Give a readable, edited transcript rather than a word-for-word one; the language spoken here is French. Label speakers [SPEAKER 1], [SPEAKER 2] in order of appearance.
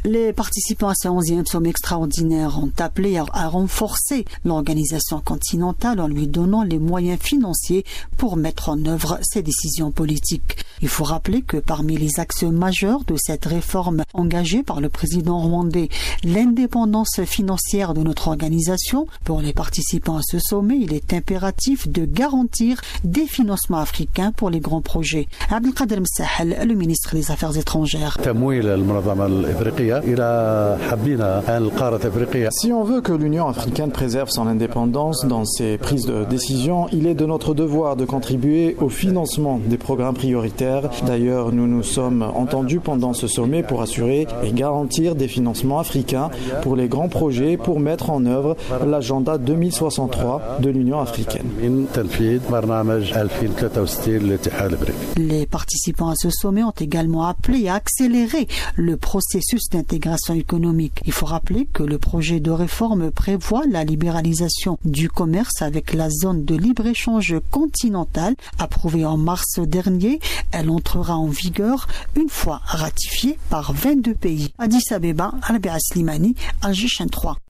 [SPEAKER 1] Les participants à ce 11e sommet extraordinaire ont appelé à renforcer l'organisation continentale en lui donnant les moyens financiers pour mettre en œuvre ces décisions politiques. Il faut rappeler que parmi les axes majeurs de cette réforme engagée par le président rwandais, l'indépendance financière de notre organisation, pour les participants à ce sommet, il est impératif de garantir des financements africains pour les grands projets. Abdelkader Msahel, le ministre des Affaires étrangères.
[SPEAKER 2] Si on veut que l'Union africaine préserve son indépendance dans ses prises de décision, il est de notre devoir de contribuer au financement des programmes prioritaires. D'ailleurs, nous nous sommes entendus pendant ce sommet pour assurer et garantir des financements africains pour les grands projets pour mettre en œuvre l'agenda 2063 de l'Union africaine.
[SPEAKER 1] Les participants à ce sommet ont également appelé à accélérer le processus d'intégration économique. Il faut rappeler que le projet de réforme prévoit la libéralisation du commerce avec la zone de libre-échange continentale approuvée en mars dernier. Elle entrera en vigueur une fois ratifiée par 22 pays. Addis Abeba, Albert Slimani, Alger 3.